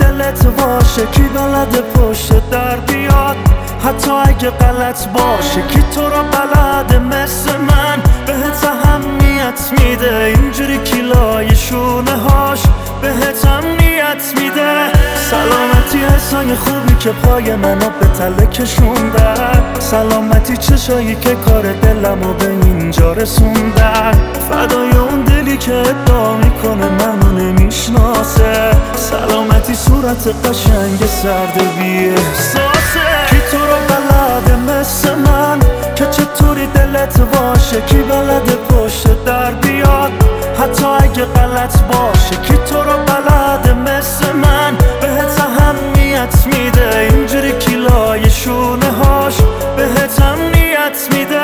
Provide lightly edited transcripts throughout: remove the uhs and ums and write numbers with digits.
دلت باشه کی بلده پشت در بیاد، حتی اگه غلط باشه کی تو رو بلده مثل من بهت اهمیت میده، اینجوری کیلای شونه هاش بهت امنیت میده. سلامتی حسای خوبی که پای منو به تله کشوندن، سلامتی چشایی که کار دلمو به اینجا رسوندن، فدای اون دلی که ادعا میکنه منو نمیشناسه، سلامتی صورت قشنگ سرد بی احساسه. کی تو رو بلده مثل من که چطوری دلت باشه، کی بلده پشت در بیاد حتی اگه غلط باشه، کی تو رو بلده مثل من بهت اهمیت میده، اینجوری کیلای شونه هاش بهت امنیت میده.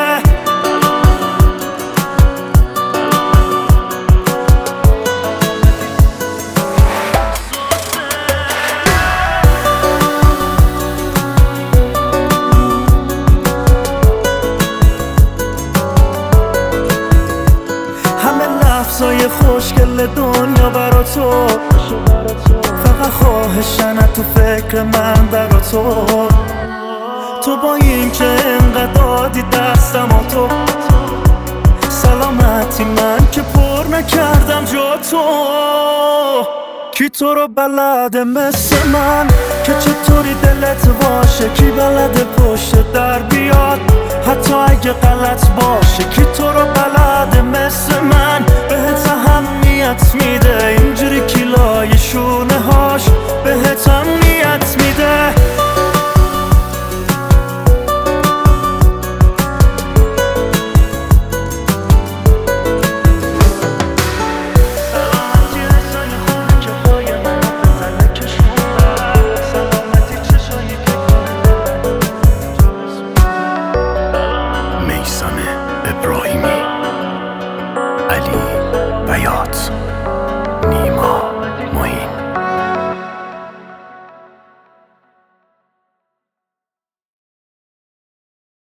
لحظای خوشگل دنیا برا تو، فقط خواهشن تو فکر من برا تو با این که انقدر دادی دستم و تو سلامتی من که پر نکردم جا تو. کی تو رو بلده مثل من که چطوری دلت باشه، کی بلده پشت در بیاد حتی اگه غلط باشه، کی تو رو بلده مثل من بهت اهمیت میده، اینجوری کیلای شونه هاش